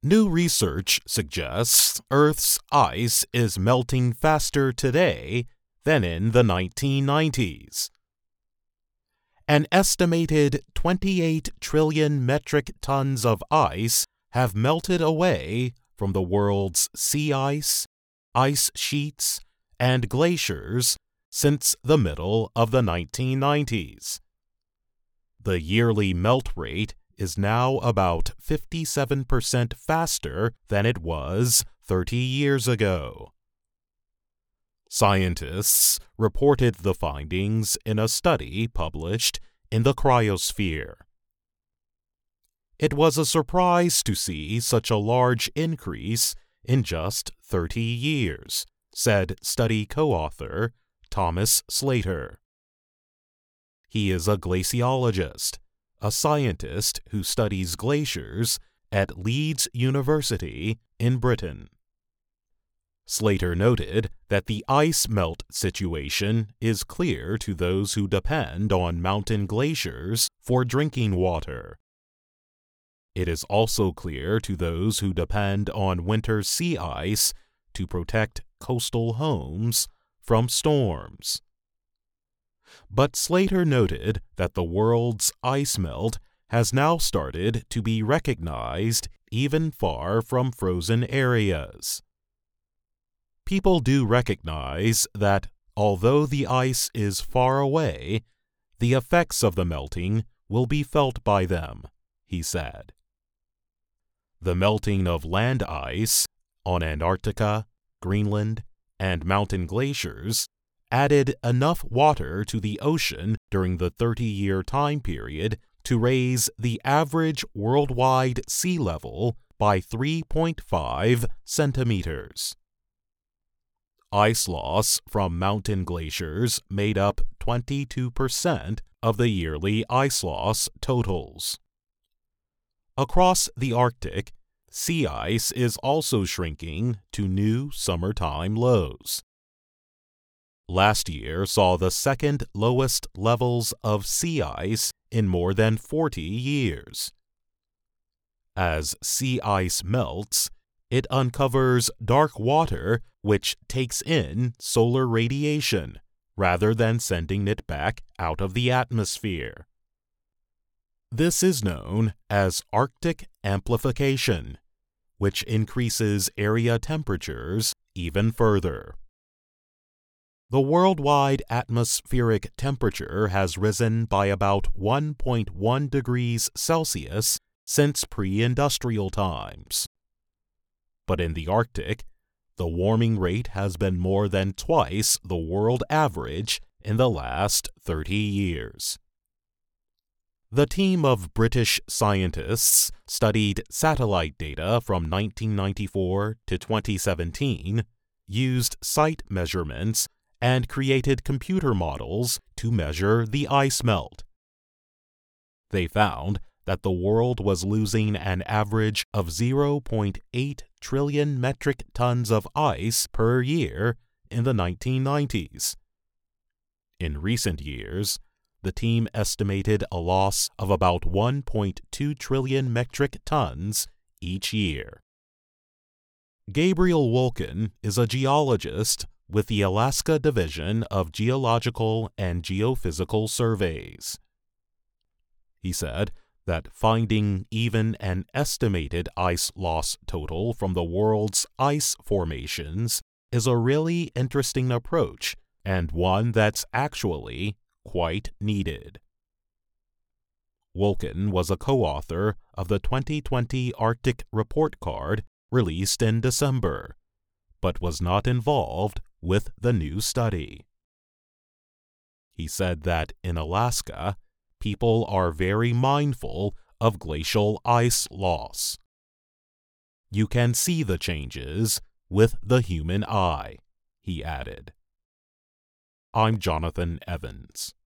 New research suggests Earth's ice is melting faster today than in the 1990s. An estimated 28 trillion metric tons of ice have melted away from the world's sea ice sheets, and glaciers since the middle of the 1990s. The yearly melt rate is now about 57% faster than it was 30 years ago. Scientists reported the findings in a study published in the Cryosphere. It was a surprise to see such a large increase in just 30 years, said study co-author Thomas Slater. He is a glaciologist, a scientist who studies glaciers at Leeds University in Britain. Slater noted that the ice melt situation is clear to those who depend on mountain glaciers for drinking water. It is also clear to those who depend on winter sea ice to protect coastal homes from storms. But Slater noted that the world's ice melt has now started to be recognized even far from frozen areas. People do recognize that, although the ice is far away, the effects of the melting will be felt by them, he said. The melting of land ice on Antarctica, Greenland, and mountain glaciers added enough water to the ocean during the 30-year time period to raise the average worldwide sea level by 3.5 centimeters. Ice loss from mountain glaciers made up 22% of the yearly ice loss totals. Across the Arctic, sea ice is also shrinking to new summertime lows. Last year saw the second lowest levels of sea ice in more than 40 years. As sea ice melts, it uncovers dark water which takes in solar radiation rather than sending it back out of the atmosphere. This is known as Arctic amplification, which increases area temperatures even further. The worldwide atmospheric temperature has risen by about 1.1 degrees Celsius since pre-industrial times. But in the Arctic, the warming rate has been more than twice the world average in the last 30 years. The team of British scientists studied satellite data from 1994 to 2017, used site measurements, and created computer models to measure the ice melt. They found that the world was losing an average of 0.8 trillion metric tons of ice per year in the 1990s. In recent years, the team estimated a loss of about 1.2 trillion metric tons each year. Gabriel Wolken is a geologist with the Alaska Division of Geological and Geophysical Surveys. He said that finding even an estimated ice loss total from the world's ice formations is a really interesting approach and one that's actually quite needed. Wolken was a co-author of the 2020 Arctic Report Card released in December, but was not involved with the new study. He said that in Alaska, people are very mindful of glacial ice loss. You can see the changes with the human eye, he added. I'm Jonathan Evans.